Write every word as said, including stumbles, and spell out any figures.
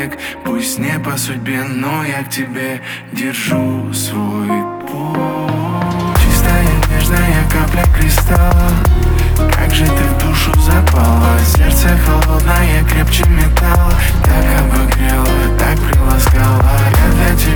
человек, пусть не по судьбе, но я к тебе держу свой путь. Чистая, нежная капля кристалла, как же ты в душу запала. Сердце холодное, крепче металла, так обогрела, так приласкала. Я для тебя